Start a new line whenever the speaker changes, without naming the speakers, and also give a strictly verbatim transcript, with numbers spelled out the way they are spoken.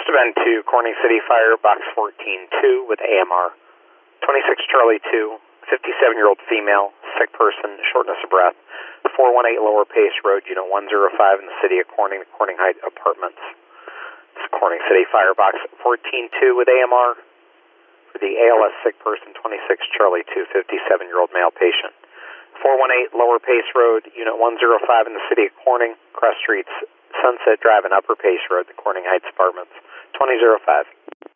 Must have been to Corning City Fire, box fourteen two with A M R. twenty-six Charlie two, fifty-seven-year-old female, sick person, shortness of breath. four one eight Lower Pace Road, Unit one oh five in the city of Corning, the Corning Heights Apartments. It's Corning City Fire, box fourteen two with A M R. For the A L S sick person, twenty-six Charlie two, fifty-seven-year-old male patient. four one eight Lower Pace Road, Unit one oh five in the city of Corning, cross streets Sunset Drive and Upper Pace Road, the Corning Heights Apartments, twenty oh five.